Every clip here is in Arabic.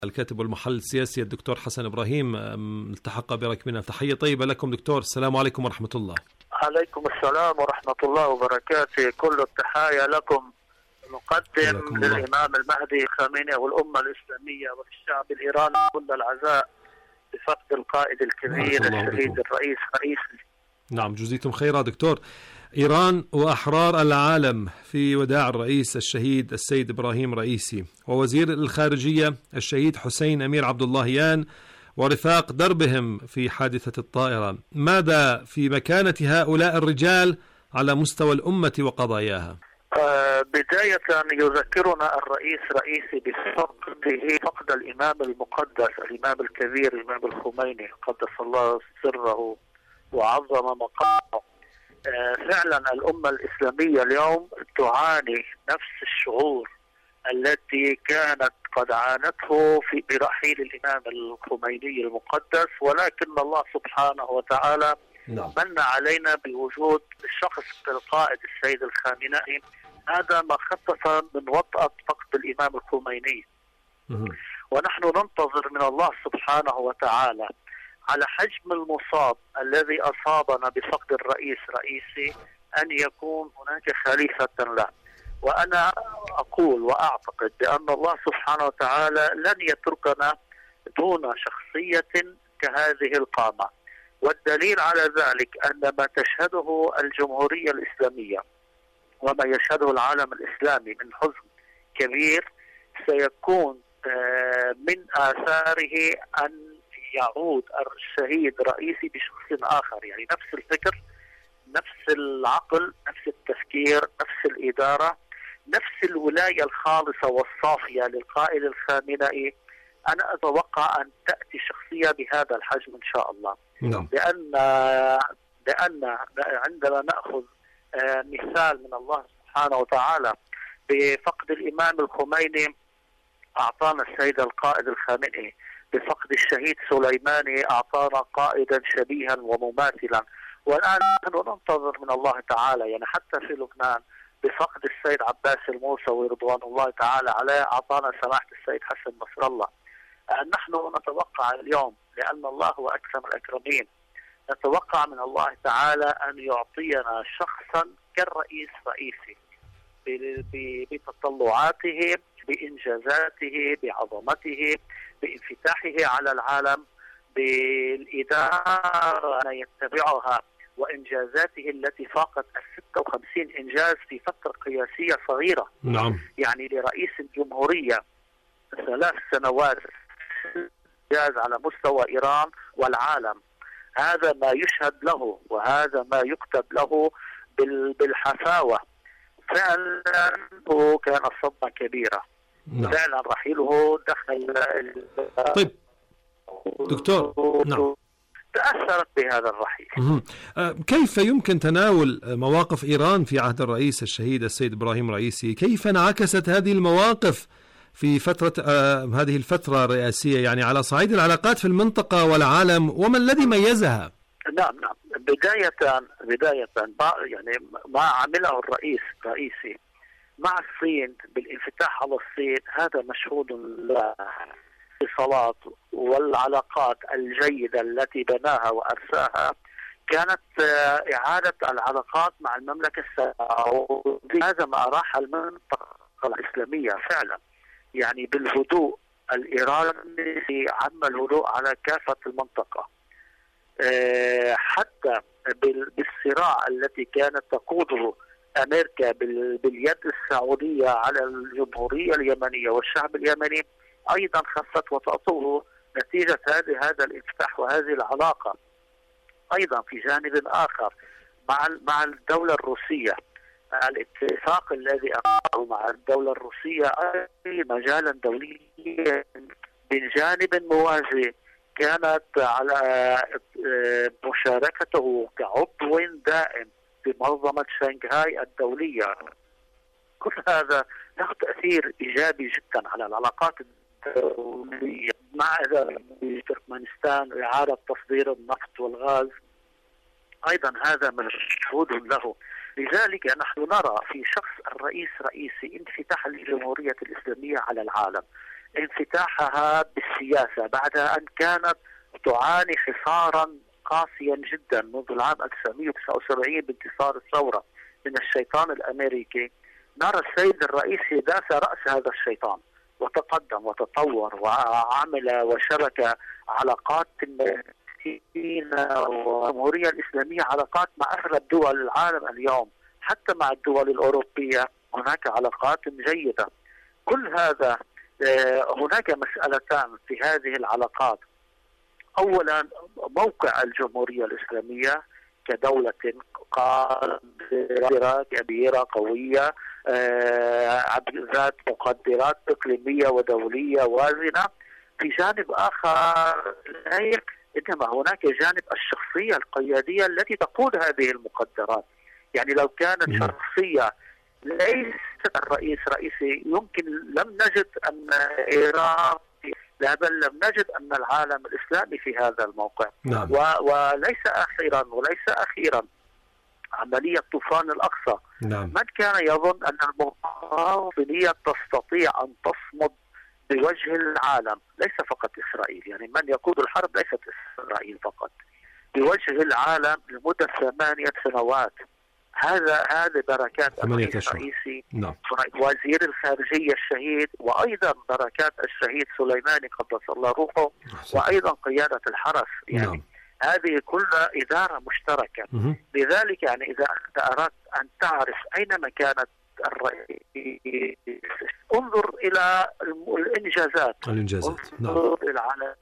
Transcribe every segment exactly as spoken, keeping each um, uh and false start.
الكاتب والمحلل السياسي الدكتور حسن إبراهيم التحق بركبنا. تحية طيبة لكم دكتور. السلام عليكم ورحمة الله. عليكم السلام ورحمة الله وبركاته. كل التحايا لكم نقدم للإمام المهدي خامنئي والأمة الإسلامية والشعب الإيراني كل العزاء بفقد القائد الكبير الشهيد الرئيس رئيسي. نعم جزيتم خيرا دكتور. إيران وأحرار العالم في وداع الرئيس الشهيد السيد إبراهيم رئيسي ووزير الخارجية الشهيد حسين أمير عبد اللهيان ورفاق دربهم في حادثة الطائرة. ماذا في مكانة هؤلاء الرجال على مستوى الأمة وقضاياها؟ آه بداية يذكرنا الرئيس رئيسي بفقده فقد الإمام المقدس الإمام الكبير الإمام الخميني قدس الله سره وعظم مقامه. آه فعلا الأمة الإسلامية اليوم تعاني نفس الشعور التي كانت قد عانته في برحيل الإمام الخميني المقدس، ولكن الله سبحانه وتعالى نعم. من علينا بوجود الشخص القائد السيد الخامنئي. هذا ما خفف من وطأة فقد الإمام الخميني، ونحن ننتظر من الله سبحانه وتعالى على حجم المصاب الذي أصابنا بفقد الرئيس رئيسي أن يكون هناك خليفة له. وأنا أقول وأعتقد بأن الله سبحانه وتعالى لن يتركنا دون شخصية كهذه القامة، والدليل على ذلك أن ما تشهده الجمهورية الإسلامية وما يشهده العالم الإسلامي من حزن كبير سيكون من آثاره أن يعود الشهيد رئيسي بشخص آخر، يعني نفس الفكر نفس العقل نفس التفكير نفس الإدارة نفس الولاية الخالصة والصافية للقائد الخامنئي. أنا أتوقع أن تأتي شخصية بهذا الحجم إن شاء الله. نعم. لأن لأن عندما نأخذ مثال من الله سبحانه وتعالى بفقد الإمام الخميني أعطانا السيد القائد الخامنئي، بفقد الشهيد سليماني أعطانا قائدا شبيها ومماثلا، والآن نحن ننتظر من الله تعالى يعني حتى في لبنان بفقد السيد عباس الموسوي رضوان الله تعالى عليه أعطانا سماحة السيد حسن نصر الله. نحن نتوقع اليوم لأن الله هو أكرم الأكرمين، نتوقع من الله تعالى أن يعطينا شخصا كالرئيس رئيسي بتطلعاته بإنجازاته بعظمته بانفتاحه على العالم بالإدارة أن يتبعها وإنجازاته التي فاقت الستة وخمسين إنجاز في فترة قياسية صغيرة. نعم. يعني لرئيس الجمهورية ثلاث سنوات إنجاز على مستوى إيران والعالم، هذا ما يشهد له وهذا ما يكتب له بالحفاوة. فعلا هو كان صدمة كبيرة. نعم. فعلا رحيله دخل. طيب دكتور، نعم، تأثرت بهذا الرحيل. كيف يمكن تناول مواقف إيران في عهد الرئيس الشهيد السيد إبراهيم رئيسي؟ كيف انعكست هذه المواقف في فترة آه هذه الفترة الرئاسية يعني على صعيد العلاقات في المنطقة والعالم، وما الذي ميزها؟ نعم نعم بداية بداية يعني ما عمله الرئيس الرئيسي مع الصين بالانفتاح على الصين هذا مشهود له. الاتصالات والعلاقات الجيدة التي بناها وأرساها كانت إعادة العلاقات مع المملكة السعودية. هذا ما أراح المنطقة الإسلامية فعلا يعني بالهدوء الإيراني عم الهدوء على كافة المنطقة، حتى بالصراع التي كانت تقوده أمريكا باليد السعودية على الجمهورية اليمنية والشعب اليمني أيضا خفت وتأطوه نتيجة هذه هذا الانفتاح وهذه العلاقة. أيضا في جانب آخر مع مع الدولة الروسية الاتفاق الذي أقامه مع الدولة الروسية أي مجالا دوليا من جانب موازي كانت على مشاركته كعضو دائم في منظمة شنغهاي الدولية. كل هذا له تأثير إيجابي جدا على العلاقات الدولية مع تركمانستان إعادة تصدير النفط والغاز أيضا هذا مشهود له. لذلك نحن نرى في شخص الرئيس رئيسي انفتاح الجمهورية الإسلامية على العالم، انفتاحها بالسياسة بعد أن كانت تعاني حصارا قاسيا جدا منذ العام ألف وتسعمئة وتسعة وسبعين بانتصار الثورة من الشيطان الأمريكي. نرى السيد الرئيس داس رأس هذا الشيطان وتقدم وتطور وعمل وشبك علاقات والجمهورية الإسلامية علاقات مع أغلب دول العالم اليوم، حتى مع الدول الأوروبية هناك علاقات جيدة. كل هذا هناك مسألتان في هذه العلاقات. أولا موقع الجمهورية الإسلامية كدولة قادرة كبيرة قوية ذات مقدرات إقليمية ودولية وازنة. في جانب آخر إنما هناك جانب الشخصية القيادية التي تقود هذه المقدرات. يعني لو كانت شخصية ليست الرئيس رئيسي يمكن لم نجد أن إيران، لا بل لم نجد أن العالم الإسلامي في هذا الموقع. نعم. و... وليس أخيرا وليس أخيرا عملية طوفان الأقصى. نعم. من كان يظن أن المقاومة تستطيع أن تصمد بوجه العالم، ليس فقط إسرائيل، يعني من يقود الحرب ليست إسرائيل فقط، بوجه العالم لمدة ثمانية سنوات. هذا هذه بركات الرئيس الرئيسي. نعم. وزير الخارجية الشهيد، وأيضا بركات الشهيد سليماني قدس الله روحه، وأيضا قيادة الحرس. يعني نعم. هذه كلها إدارة مشتركة. م- لذلك يعني إذا أردت أن تعرف أين مكانة الرئيس انظر إلى الإنجازات الإنجازات انظر نعم. إلى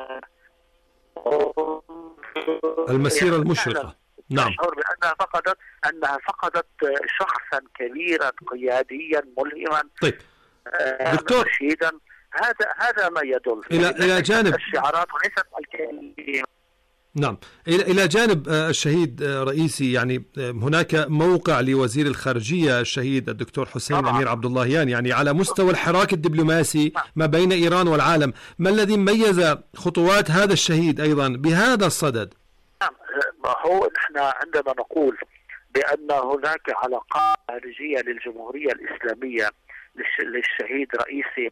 المسيرة المشرقة. نعم. تشعر بأنها فقدت أنها فقدت شخصا كبيرا قياديا ملهما. طيب دكتور رشيدا. هذا هذا ما يدل إلى إلى جانب الشعارات وليست الكلمات. نعم. إلى جانب الشهيد رئيسي، يعني هناك موقع لوزير الخارجية الشهيد الدكتور حسين طبعا. أمير عبد اللهيان، يعني على مستوى الحراك الدبلوماسي ما بين إيران والعالم. ما الذي ميز خطوات هذا الشهيد أيضا بهذا الصدد؟ نعم، هو نحن عندما نقول بأن هناك علاقات خارجية للجمهورية الإسلامية للشهيد رئيسي،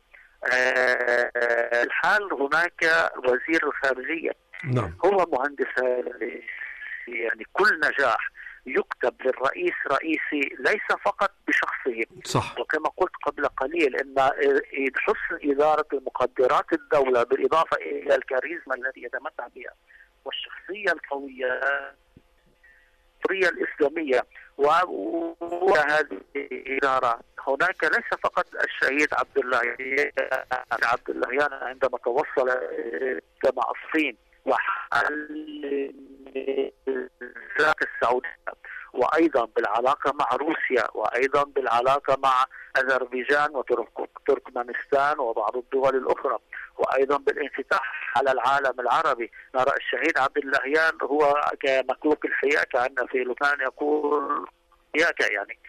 الحال هناك وزير الخارجية. نعم. هو مهندس. يعني كل نجاح يكتب للرئيس رئيسي ليس فقط بشخصه. صح. وكما قلت قبل قليل ان حسن إدارة المقدرات الدولة بالإضافة إلى الكاريزما الذي يتمتع بها والشخصية القوية الإسلامية وهذه الإدارة. هناك ليس فقط الشهيد عبد اللهيان عبد اللهيان عندما توصل مع الصين وحل السعودية، وأيضا بالعلاقة مع روسيا، وأيضا بالعلاقة مع أذربيجان وتركمانستان وبعض الدول الأخرى، وأيضا بالانفتاح على العالم العربي. نرى الشهيد عبد اللهيان هو كمكوك الحياكة عندنا في لبنان يقول حياكة، يعني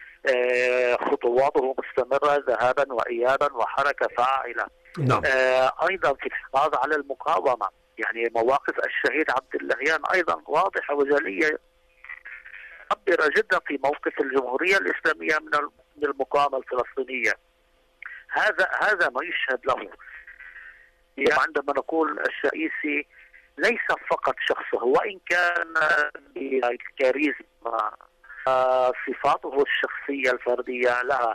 خطواته مستمرة ذهابا وإيابا وحركة فاعلة. نعم. أيضا في الحفاظ على المقاومة، يعني مواقف الشهيد عبد اللهيان أيضا واضحة وجلية معبرة جدا في موقف الجمهورية الإسلامية من المقاومة الفلسطينية. هذا هذا ما يشهد له. يعني عندما نقول الرئيسي ليس فقط شخصه، وإن كان الكاريزما صفاته الشخصية الفردية لها،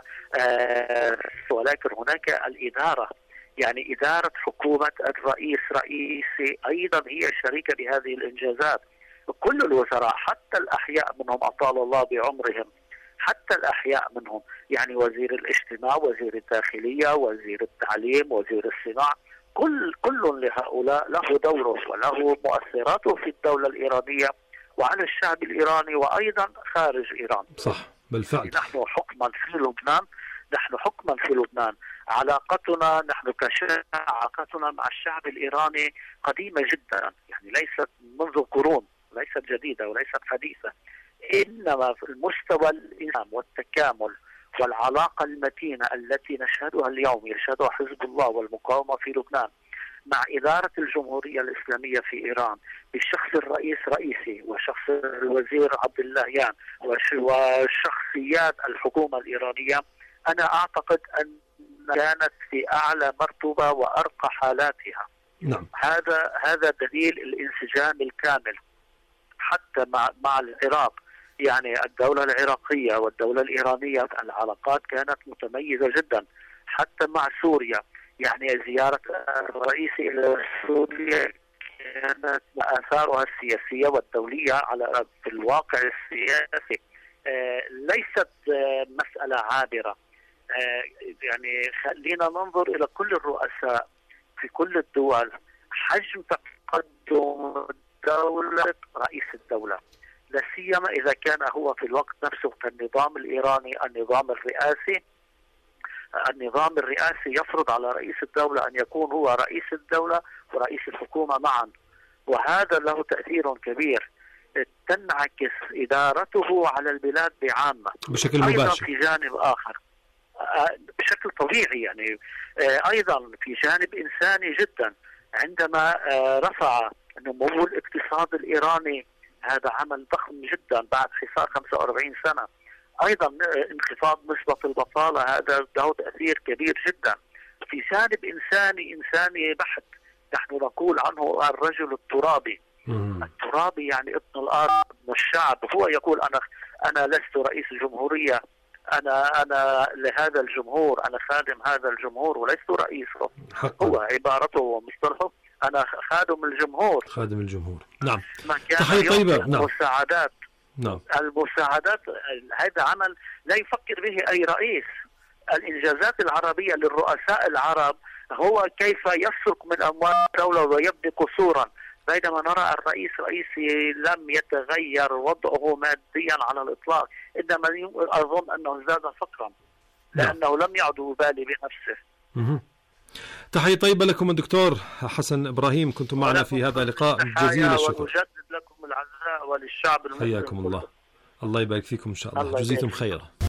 ولكن هناك الإدارة، يعني إدارة حكومة الرئيس رئيسي أيضا هي شريكة بهذه الإنجازات. كل الوزراء حتى الأحياء منهم أطال الله بعمرهم، حتى الأحياء منهم، يعني وزير الاجتماع، وزير الداخلية، وزير التعليم، وزير الصناعة، كل كل لهؤلاء له دوره وله مؤثراته في الدولة الإيرانية وعلى الشعب الإيراني وأيضا خارج إيران. صح بالفعل. نحن حكما في لبنان نحن حكما في لبنان علاقتنا نحن كشعب علاقتنا مع الشعب الإيراني قديمة جدا، يعني ليست منذ قرون، ليست جديدة وليست حديثة، إنما في المستوى الإنسان والتكامل والعلاقة المتينة التي نشهدها اليوم يشهدها حزب الله والمقاومة في لبنان مع إدارة الجمهورية الإسلامية في إيران بشخص الرئيس رئيسي وشخص الوزير عبد اللهيان وشخصيات الحكومة الإيرانية. أنا أعتقد أن كانت في أعلى مرتبة وأرقى حالاتها. نعم. هذا هذا دليل الانسجام الكامل حتى مع مع العراق. يعني الدولة العراقية والدولة الإيرانية العلاقات كانت متميزة جدا، حتى مع سوريا. يعني زيارة الرئيس إلى سوريا كانت آثارها السياسية والدولية على في الواقع السياسي ليست مسألة عابرة. يعني خلينا ننظر إلى كل الرؤساء في كل الدول، حجم تقدم دولة رئيس الدولة، لا سيما إذا كان هو في الوقت نفسه كالنظام الإيراني النظام الرئاسي. النظام الرئاسي يفرض على رئيس الدولة أن يكون هو رئيس الدولة ورئيس الحكومة معا، وهذا له تأثير كبير تنعكس إدارته على البلاد بعامة بشكل مباشر. أيضا في جانب آخر بشكل طبيعي، يعني أيضا في جانب إنساني جدا، عندما رفع نمو الاقتصاد الإيراني، هذا عمل ضخم جدا بعد حصار خمسة وأربعين سنة. أيضا انخفاض نسبة البطالة، هذا له تأثير كبير جدا. في جانب إنساني إنساني بحت، نحن نقول عنه الرجل الترابي. الترابي يعني ابن الأرض والشعب، هو يقول أنا أنا لست رئيس جمهورية، أنا أنا لهذا الجمهور، أنا خادم هذا الجمهور ولست رئيسه. حقا. هو عبارته ومصطلحه أنا خادم الجمهور. خادم الجمهور. نعم. تحية طيبة. نعم. المساعدات. نعم. المساعدات هذا عمل لا يفكر به أي رئيس. الإنجازات العربية للرؤساء العرب هو كيف يسرق من أموال الدولة ويبني قصورا، بينما نرى الرئيس رئيسي لم يتغير وضعه ماديا على الإطلاق، إنما أظن أنه زاد فقرا لأنه لم يعد يبالي بنفسه. مه. تحية طيبة لكم الدكتور حسن إبراهيم، كنتم معنا في هذا اللقاء، جزيل الشكر. ونجدد لكم العزاء وللشعب المسلم. حياكم الله. الله يبارك فيكم إن شاء الله، جزيتم خيرا.